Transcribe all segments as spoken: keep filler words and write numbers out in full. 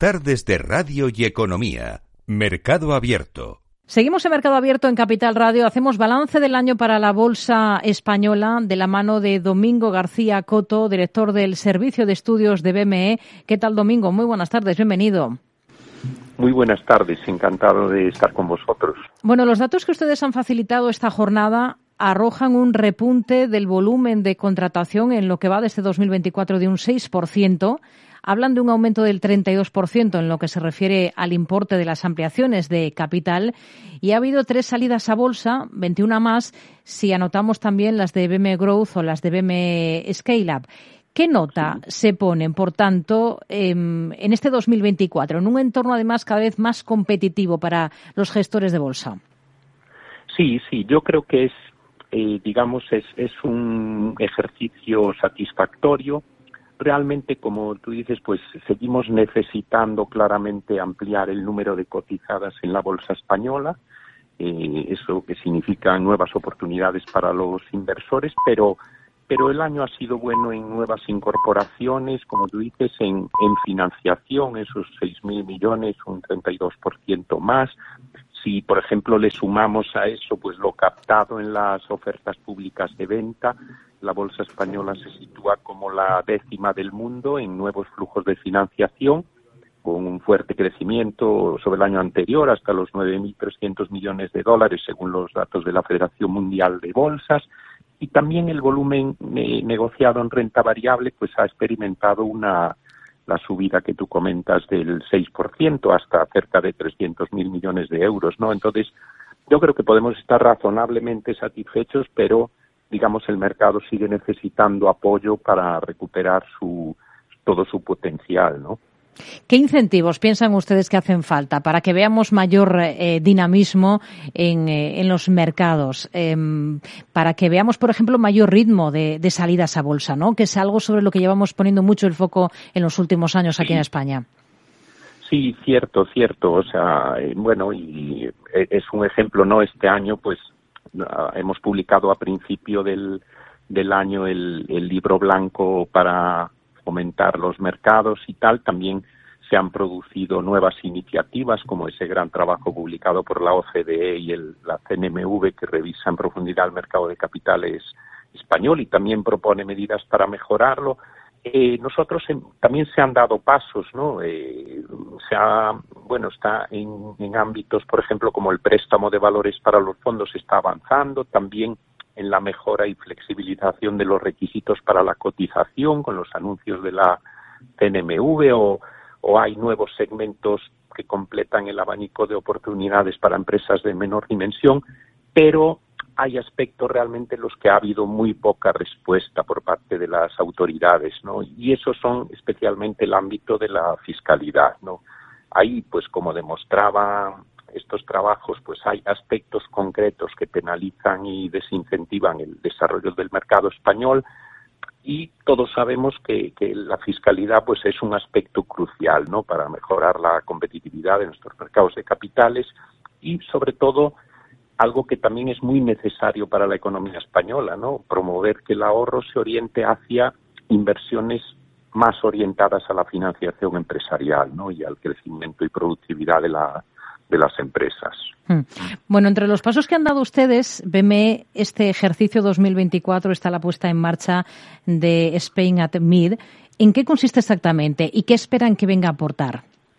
tardes de Radio y Economía. Mercado Abierto. Seguimos en Mercado Abierto en Capital Radio. Hacemos balance del año para la Bolsa Española de la mano de Domingo García Coto, director del Servicio de Estudios de B M E. ¿Qué tal, Domingo? Muy buenas tardes, bienvenido. Muy buenas tardes, encantado de estar con vosotros. Bueno, los datos que ustedes han facilitado esta jornada arrojan un repunte del volumen de contratación en lo que va desde dos mil veinticuatro de un seis por ciento. Hablan de un aumento del treinta y dos por ciento en lo que se refiere al importe de las ampliaciones de capital y ha habido tres salidas a bolsa, veintiuna más, si anotamos también las de B M E Growth o las de B M E Scale Up. ¿Qué nota se ponen, por tanto, eh, en este dos mil veinticuatro, en un entorno además cada vez más competitivo para los gestores de bolsa? Sí, sí, yo creo que es, eh, digamos, es, es un ejercicio satisfactorio. Realmente, como tú dices, pues seguimos necesitando claramente ampliar el número de cotizadas en la bolsa española, eh, eso que significa nuevas oportunidades para los inversores, pero pero el año ha sido bueno en nuevas incorporaciones, como tú dices, en, en financiación, esos seis mil millones, un treinta y dos por ciento más. Si, por ejemplo, le sumamos a eso pues lo captado en las ofertas públicas de venta, la bolsa española se sitúa como la décima del mundo en nuevos flujos de financiación, con un fuerte crecimiento sobre el año anterior, hasta los nueve mil trescientos millones de dólares, según los datos de la Federación Mundial de Bolsas. Y también el volumen eh, negociado en renta variable pues ha experimentado una la subida que tú comentas del seis por ciento hasta cerca de trescientos mil millones de euros, ¿no? Entonces, yo creo que podemos estar razonablemente satisfechos, pero, digamos, el mercado sigue necesitando apoyo para recuperar su todo su potencial, ¿no? ¿Qué incentivos piensan ustedes que hacen falta para que veamos mayor eh, dinamismo en, eh, en los mercados? Eh, para que veamos, por ejemplo, mayor ritmo de, de salidas a bolsa, ¿no? Que es algo sobre lo que llevamos poniendo mucho el foco en los últimos años aquí sí. en España. Sí, cierto, cierto. O sea, eh, bueno, y es un ejemplo, ¿no? Este año, pues, hemos publicado a principio del, del año el, el libro blanco para fomentar los mercados y tal. También se han producido nuevas iniciativas como ese gran trabajo publicado por la O C D E y el, la C N M V que revisa en profundidad el mercado de capitales español y también propone medidas para mejorarlo. Eh, nosotros en, también se han dado pasos, ¿no? Eh, se ha, bueno, está en, en ámbitos, por ejemplo, como el préstamo de valores para los fondos está avanzando, también en la mejora y flexibilización de los requisitos para la cotización con los anuncios de la C N M V o, o hay nuevos segmentos que completan el abanico de oportunidades para empresas de menor dimensión, pero hay aspectos realmente en los que ha habido muy poca respuesta por parte de las autoridades, ¿no? Y esos son especialmente el ámbito de la fiscalidad, ¿no? Ahí, pues como demostraba estos trabajos, pues hay aspectos concretos que penalizan y desincentivan el desarrollo del mercado español y todos sabemos que, que la fiscalidad pues es un aspecto crucial, ¿no? Para mejorar la competitividad de nuestros mercados de capitales y sobre todo algo que también es muy necesario para la economía española, ¿no? Promover que el ahorro se oriente hacia inversiones más orientadas a la financiación empresarial, ¿no? Y al crecimiento y productividad de la de las empresas. Bueno, entre los pasos que han dado ustedes, B M E, este ejercicio dos mil veinticuatro está la puesta en marcha de Spain at Mid. ¿En qué consiste exactamente y qué esperan que venga a aportar?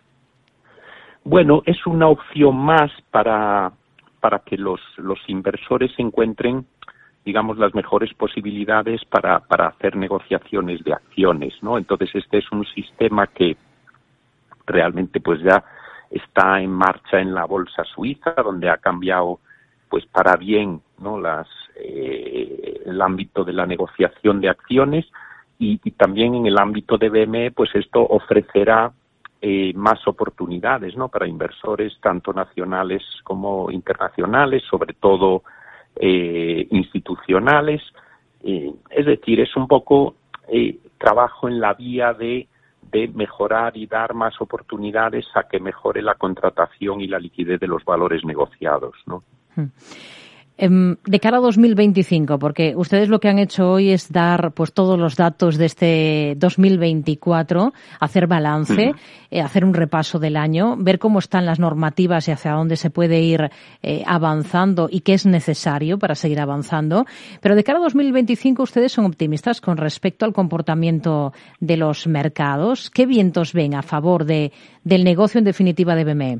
Bueno, es una opción más para, para que los, los inversores encuentren, digamos, las mejores posibilidades para, para hacer negociaciones de acciones, ¿no? Entonces, este es un sistema que realmente pues ya está en marcha en la bolsa suiza, donde ha cambiado pues para bien, ¿no? Las eh, el ámbito de la negociación de acciones y, y también en el ámbito de B M E, pues esto ofrecerá eh, más oportunidades, ¿no? Para inversores tanto nacionales como internacionales, sobre todo eh, institucionales. Eh, es decir, es un poco eh, trabajo en la vía de de mejorar y dar más oportunidades a que mejore la contratación y la liquidez de los valores negociados, ¿no? De cara a dos mil veinticinco, porque ustedes lo que han hecho hoy es dar pues todos los datos de este dos mil veinticuatro, hacer balance, eh, hacer un repaso del año, ver cómo están las normativas y hacia dónde se puede ir eh, avanzando y qué es necesario para seguir avanzando. Pero de cara a dos mil veinticinco, ustedes son optimistas con respecto al comportamiento de los mercados. ¿Qué vientos ven a favor de del negocio, en definitiva, de B M E?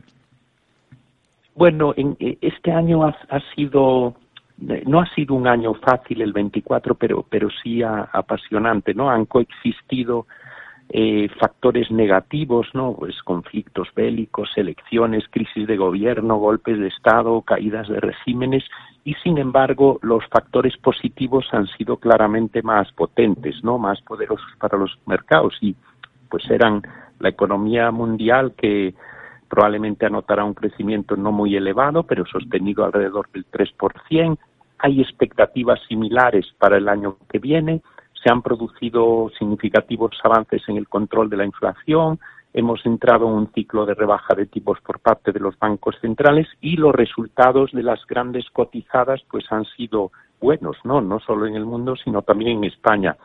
Bueno, en, este año ha, ha sido, no ha sido un año fácil el veinticuatro, pero, pero sí a, apasionante, ¿no? Han coexistido eh, factores negativos, ¿no? Pues conflictos bélicos, elecciones, crisis de gobierno, golpes de Estado, caídas de regímenes, y sin embargo los factores positivos han sido claramente más potentes, ¿no? Más poderosos para los mercados, y pues eran la economía mundial, que probablemente anotará un crecimiento no muy elevado, pero sostenido alrededor del tres por ciento. Hay expectativas similares para el año que viene. Se han producido significativos avances en el control de la inflación. Hemos entrado en un ciclo de rebaja de tipos por parte de los bancos centrales, y los resultados de las grandes cotizadas pues han sido buenos, no, no solo en el mundo, sino también en España.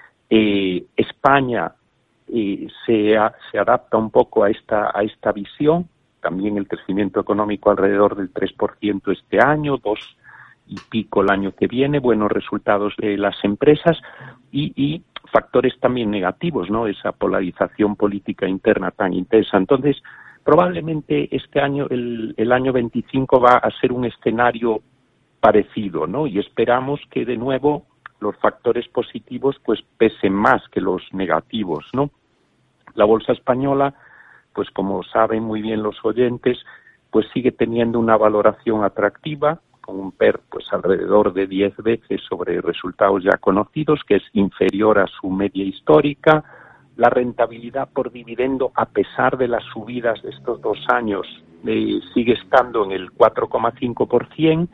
Eh, España Eh, se, a, se adapta un poco a esta a esta visión, también el crecimiento económico alrededor del tres por ciento este año, dos y pico el año que viene, buenos resultados de las empresas y, y factores también negativos, ¿no? Esa polarización política interna tan intensa. Entonces, probablemente este año, el, el año veinticinco va a ser un escenario parecido, ¿no? Y esperamos que de nuevo los factores positivos pues pesen más que los negativos, ¿no? La bolsa española, pues como saben muy bien los oyentes, pues sigue teniendo una valoración atractiva, con un P E R pues alrededor de diez veces sobre resultados ya conocidos, que es inferior a su media histórica. La rentabilidad por dividendo, a pesar de las subidas de estos dos años, eh, sigue estando en el cuatro coma cinco por ciento,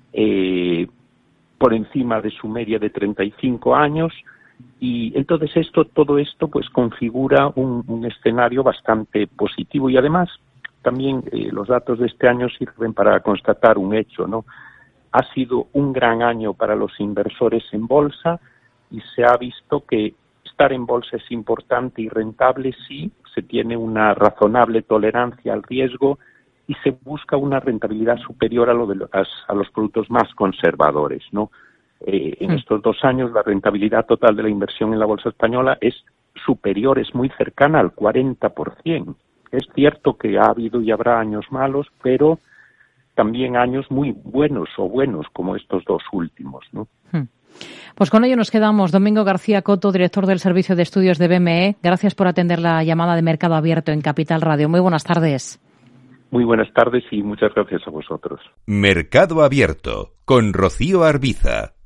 eh, por encima de su media de treinta y cinco años, y entonces esto, todo esto pues configura un, un escenario bastante positivo, y además también eh, los datos de este año sirven para constatar un hecho, ¿no? Ha sido un gran año para los inversores en bolsa, y se ha visto que estar en bolsa es importante y rentable si se tiene una razonable tolerancia al riesgo y se busca una rentabilidad superior a lo de los, a los productos más conservadores, ¿no? Eh, en estos dos años la rentabilidad total de la inversión en la bolsa española es superior, es muy cercana al cuarenta por ciento. Es cierto que ha habido y habrá años malos, pero también años muy buenos o buenos como estos dos últimos, ¿no? Pues con ello nos quedamos. Domingo García Coto, director del Servicio de Estudios de B M E. Gracias por atender la llamada de Mercado Abierto en Capital Radio. Muy buenas tardes. Muy buenas tardes y muchas gracias a vosotros. Mercado Abierto con Rocío Arbiza.